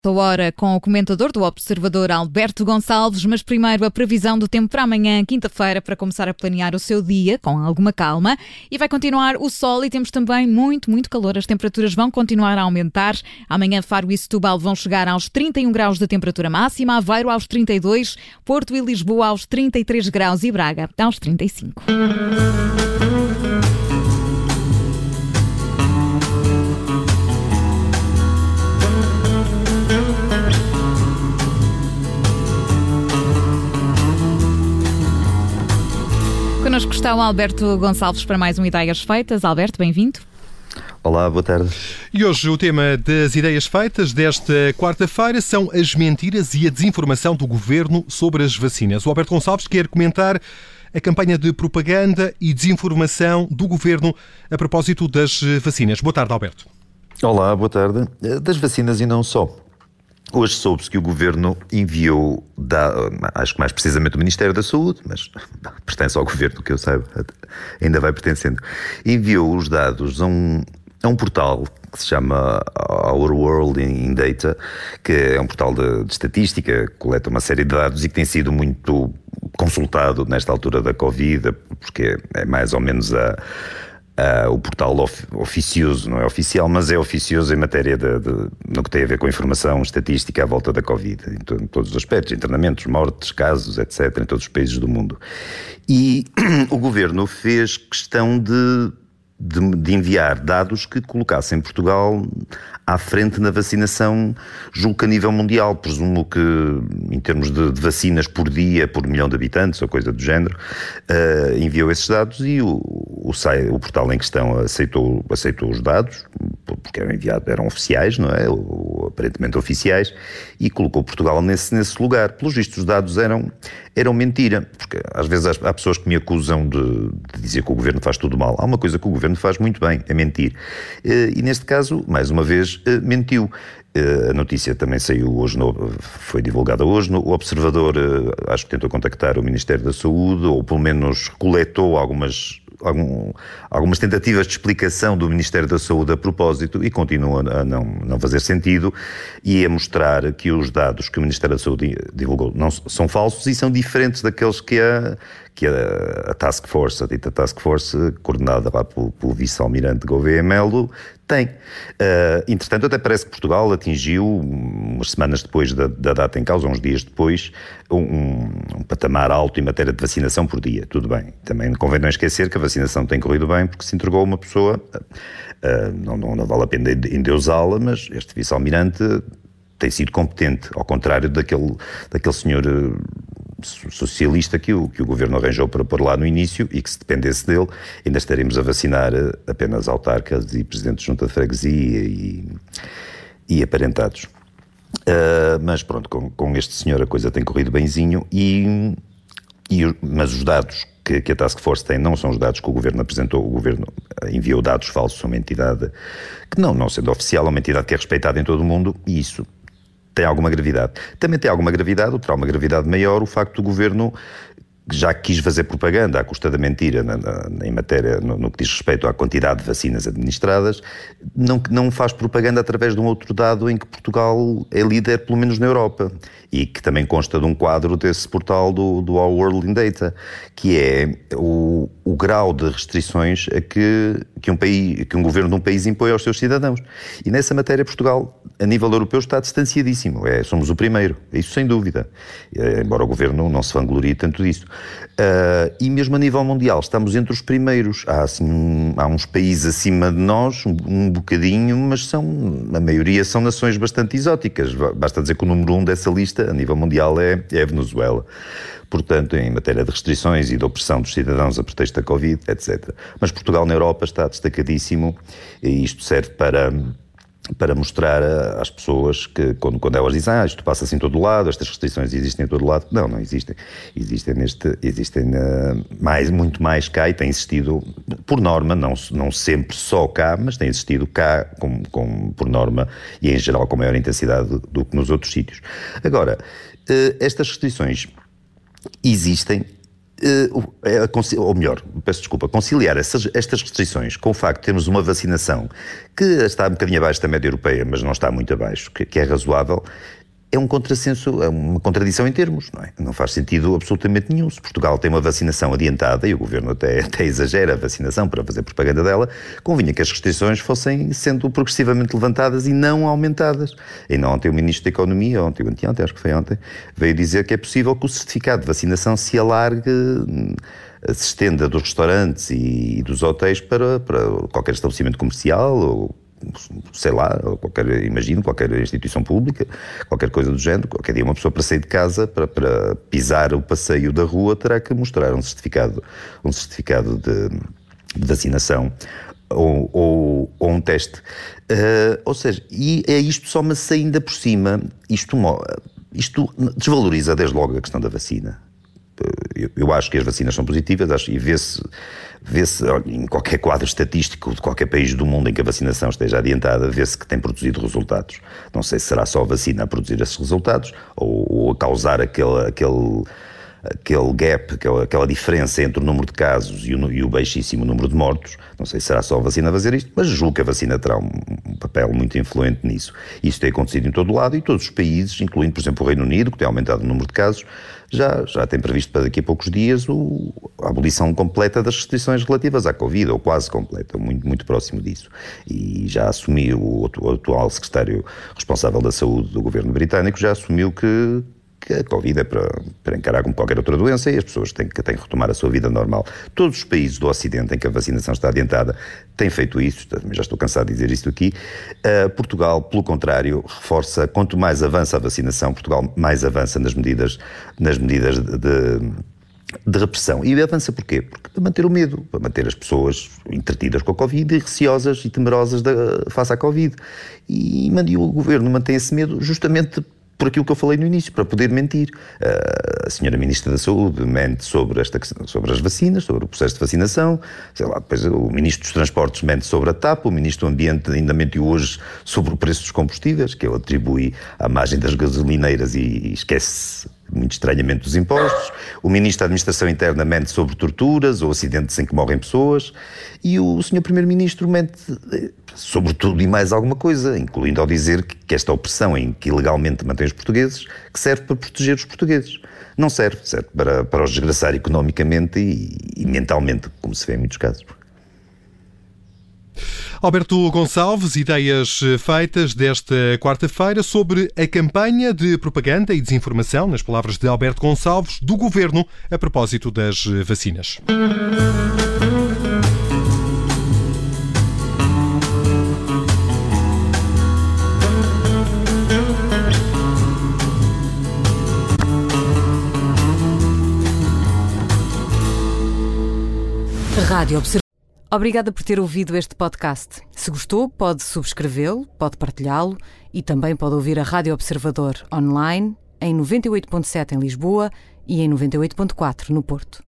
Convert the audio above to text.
esta hora com o comentador do Observador, Alberto Gonçalves, mas primeiro a previsão do tempo para amanhã, quinta-feira, para começar a planear o seu dia com alguma calma. E vai continuar o sol e temos também muito calor. As temperaturas vão continuar a aumentar. Amanhã Faro e Setúbal vão chegar aos 31 graus de temperatura máxima, Aveiro aos 32, Porto e Lisboa aos 33 graus e Braga aos 35. Connosco está o Alberto Gonçalves para mais um Ideias Feitas. Alberto, bem-vindo. Olá, boa tarde. E hoje o tema das ideias feitas desta quarta-feira são as mentiras e a desinformação do Governo sobre as vacinas. O Alberto Gonçalves quer comentar a campanha de propaganda e desinformação do Governo a propósito das vacinas. Boa tarde, Alberto. Olá, boa tarde. Das vacinas e não só. Hoje soube-se que o Governo enviou, acho que mais precisamente o Ministério da Saúde, mas pertence ao Governo, que eu saiba, ainda vai pertencendo, enviou os dados a um portal que se chama Our World in Data, que é um portal de estatística, que coleta uma série de dados e que tem sido muito consultado nesta altura da Covid, porque é mais ou menos o portal oficioso, não é oficial, mas é oficioso em matéria no que tem a ver com informação estatística à volta da Covid, em todos os aspectos, internamentos, mortes, casos, etc., em todos os países do mundo. E o Governo fez questão de enviar dados que colocassem Portugal à frente na vacinação, julgo que a nível mundial. Presumo que em termos de vacinas por dia, por milhão de habitantes ou coisa do género, enviou esses dados e o portal em questão aceitou os dados, porque eram oficiais, não é? Ou aparentemente oficiais, e colocou Portugal nesse lugar. Pelos vistos, os dados eram mentira, porque às vezes há pessoas que me acusam de dizer que o Governo faz tudo mal. Há uma coisa que o Governo faz muito bem, é mentir. E neste caso, mais uma vez, mentiu. A notícia também saiu hoje, foi divulgada hoje. O Observador, acho que tentou contactar o Ministério da Saúde, ou pelo menos coletou algumas tentativas de explicação do Ministério da Saúde a propósito e continua a não fazer sentido e a mostrar que os dados que o Ministério da Saúde divulgou não são falsos e são diferentes daqueles que a Task Force, a dita Task Force, coordenada lá pelo vice-almirante Gouveia Melo, tem. Entretanto, até parece que Portugal atingiu, umas semanas depois da data em causa, uns dias depois, um patamar alto em matéria de vacinação por dia. Tudo bem. Também convém não esquecer que a vacinação tem corrido bem porque se entregou uma pessoa, não vale a pena endeusá-la, mas este vice-almirante tem sido competente, ao contrário daquele senhor socialista que o Governo arranjou para pôr lá no início e que, se dependesse dele, ainda estaremos a vacinar apenas autarcas e presidentes de junta de freguesia e aparentados. Mas pronto, com este senhor a coisa tem corrido benzinho, mas os dados que a Task Force tem não são os dados que o Governo apresentou. O Governo enviou dados falsos a uma entidade que, não sendo oficial, é uma entidade que é respeitada em todo o mundo, e isso tem alguma gravidade. Também tem alguma gravidade, ou terá uma gravidade maior, o facto do Governo, já quis fazer propaganda à custa da mentira em matéria, no que diz respeito à quantidade de vacinas administradas, não faz propaganda através de um outro dado em que Portugal é líder, pelo menos na Europa, e que também consta de um quadro desse portal do Our World in Data, que é o grau de restrições a que um governo de um país impõe aos seus cidadãos. E nessa matéria Portugal, a nível europeu, está distanciadíssimo. Somos o primeiro, isso sem dúvida. Embora o governo não se vanglorie tanto disso. E mesmo a nível mundial, estamos entre os primeiros. Há uns países acima de nós, um bocadinho, mas a maioria são nações bastante exóticas. Basta dizer que o número 1 dessa lista, a nível mundial, é a Venezuela. Portanto, em matéria de restrições e de opressão dos cidadãos a pretexto da Covid, etc. Mas Portugal na Europa está destacadíssimo, e isto serve para mostrar às pessoas que quando elas dizem isto passa-se em todo lado, estas restrições existem em todo lado, não existem. Existem muito mais cá, e tem existido por norma, não sempre só cá, mas tem existido cá por norma e em geral com maior intensidade do que nos outros sítios. Agora, estas restrições existem Ou melhor, peço desculpa, conciliar estas restrições com o facto de termos uma vacinação que está um bocadinho abaixo da média europeia, mas não está muito abaixo, que é razoável, é um contrassenso, é uma contradição em termos, não é? Não faz sentido absolutamente nenhum. Se Portugal tem uma vacinação adiantada, e o Governo até exagera a vacinação para fazer propaganda dela, convinha que as restrições fossem sendo progressivamente levantadas e não aumentadas. Ainda ontem o Ministro da Economia, anteontem, acho que foi ontem, veio dizer que é possível que o certificado de vacinação se alargue, se estenda dos restaurantes e dos hotéis para qualquer estabelecimento comercial ou sei lá, imagino, qualquer instituição pública, qualquer coisa do género. Qualquer dia uma pessoa para sair de casa, para pisar o passeio da rua, terá que mostrar um certificado de vacinação ou um teste. Ou seja, e é isto só, mas ainda por cima, isto desvaloriza desde logo a questão da vacina. Eu acho que as vacinas são positivas, e vê-se em qualquer quadro estatístico de qualquer país do mundo em que a vacinação esteja adiantada, vê-se que tem produzido resultados. Não sei se será só a vacina a produzir esses resultados ou a causar aquele gap, aquela diferença entre o número de casos e o baixíssimo número de mortos. Não sei se será só a vacina a fazer isto, mas julgo que a vacina terá um papel muito influente nisso. Isso tem acontecido em todo o lado, e todos os países, incluindo, por exemplo, o Reino Unido, que tem aumentado o número de casos, já tem previsto para daqui a poucos dias a abolição completa das restrições relativas à Covid, ou quase completa, muito, muito próximo disso. E já assumiu, o atual secretário responsável da saúde do governo britânico, já assumiu que a Covid é para encarar como qualquer outra doença, e as pessoas têm que retomar a sua vida normal. Todos os países do Ocidente em que a vacinação está adiantada têm feito isso, já estou cansado de dizer isto aqui. Portugal, pelo contrário, reforça, quanto mais avança a vacinação, Portugal mais avança nas medidas de repressão. E avança porquê? Porque para manter o medo, para manter as pessoas entretidas com a Covid e receosas e temerosas face à Covid. E o governo mantém esse medo justamente por aquilo que eu falei no início, para poder mentir. A senhora Ministra da Saúde mente sobre as vacinas, sobre o processo de vacinação, depois o Ministro dos Transportes mente sobre a TAP, o Ministro do Ambiente ainda mentiu hoje sobre o preço dos combustíveis, que ele atribui à margem das gasolineiras e esquece muito estranhamente dos impostos. O Ministro da Administração Interna mente sobre torturas ou acidentes em que morrem pessoas, e o Sr. Primeiro-Ministro mente sobre tudo e mais alguma coisa, incluindo ao dizer que esta opressão em que ilegalmente mantém os portugueses, que serve para proteger os portugueses. Não serve para os desgraçar economicamente e mentalmente, como se vê em muitos casos. Alberto Gonçalves, ideias feitas desta quarta-feira sobre a campanha de propaganda e desinformação, nas palavras de Alberto Gonçalves, do Governo a propósito das vacinas. Rádio Observador. Obrigada por ter ouvido este podcast. Se gostou, pode subscrevê-lo, pode partilhá-lo e também pode ouvir a Rádio Observador online em 98.7 em Lisboa e em 98.4 no Porto.